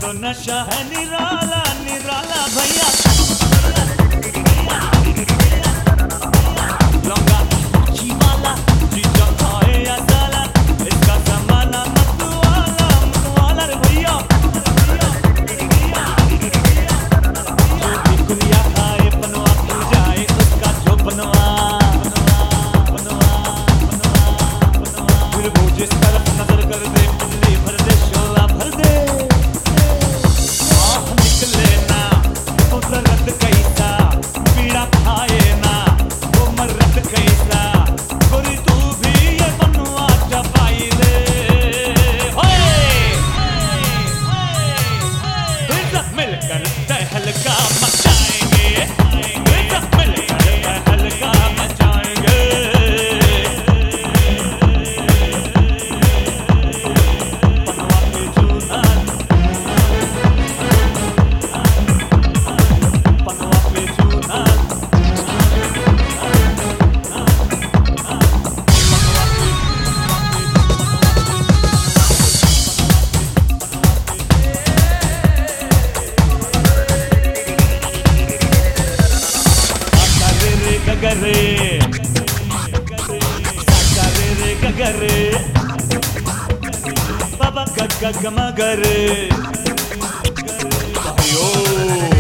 तो नशा है निराला निराला भैया। लौंगा जी वाला जीजा खाए या साला, इसका जमाना मतवाला रे भैया। जो भी कुरिया खाए पनवा खिल जाए उसका जो बनवा फिर वो जिस तरफ नजर कर दे पिल्ली भर दे शोला भर दे। निकले ना तो दर्द कैसा पीड़ा खाए ना वो मर्द कैसा, गोरी तू भी ये बनवा चबाई ले। सब मिलकर तहलका मचाएंगे, सब मिलकर तहलका मचाएंगे। गगरे साकारे रे गगरे बाबा गग मगरे भाइयों।